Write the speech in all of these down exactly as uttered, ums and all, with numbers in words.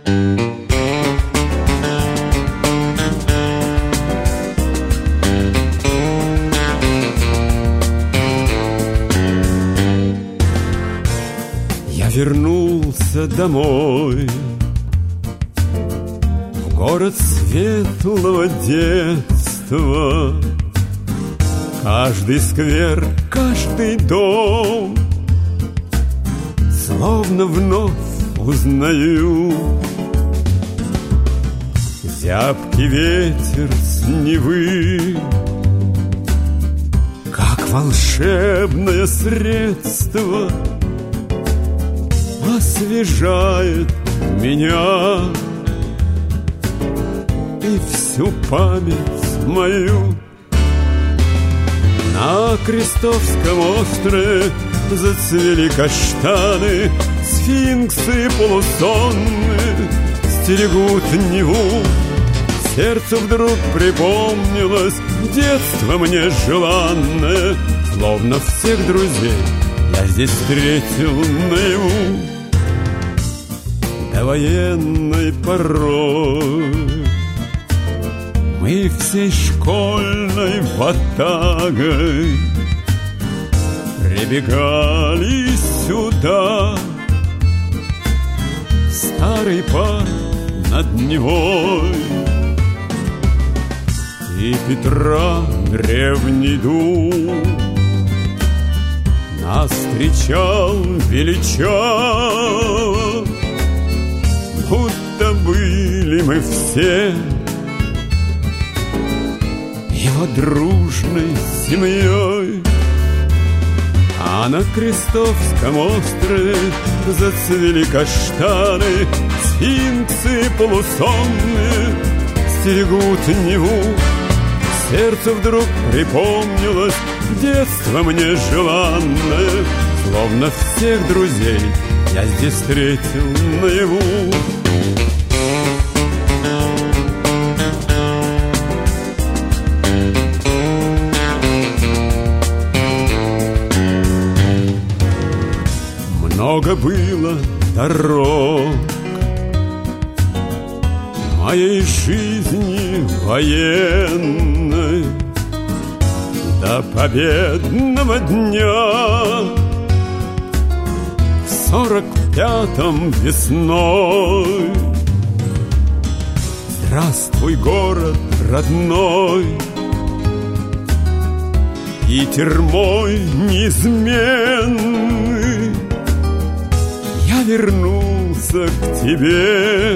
Я вернулся домой, в город светлого детства. Каждый сквер, каждый дом словно вновь узнаю. Зябкий ветер с Невы, как волшебное средство, освежает меня и всю память мою. На Крестовском острове зацвели каштаны, сфинксы полусонные стерегут Неву. Сердцу вдруг припомнилось детство мне желанное, словно всех друзей я здесь встретил наяву. Довоенной порой мы всей школьной ватагой прибегали сюда. Старый парк над Невой и Петра древний дуб нас встречал величаво, будто были мы все его дружной семьей. А на Крестовском острове зацвели каштаны, сфинксы полусонные стерегут Неву. Сердцу вдруг припомнилось детство мне желанное, словно всех друзей я здесь встретил наяву. Много было дорог моей жизни военной до победного дня. В сорок пятом весной здравствуй, город родной, Питер мой неизменный. Я вернулся к тебе,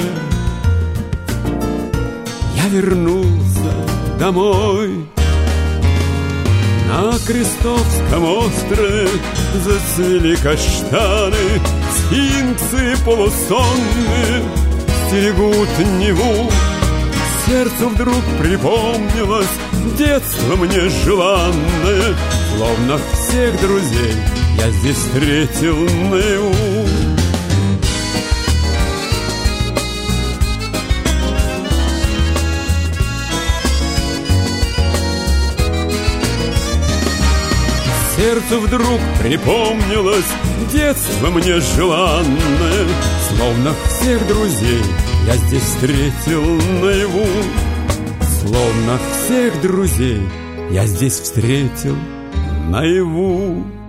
я вернулся домой. На Крестовском острове зацвели каштаны, сфинксы полусонные стерегут Неву. Сердцу вдруг припомнилось детство мне желанное, словно всех друзей я здесь встретил наяву. Сердцу вдруг припомнилось детство мне желанное, словно всех друзей я здесь встретил наяву. Словно всех друзей я здесь встретил наяву.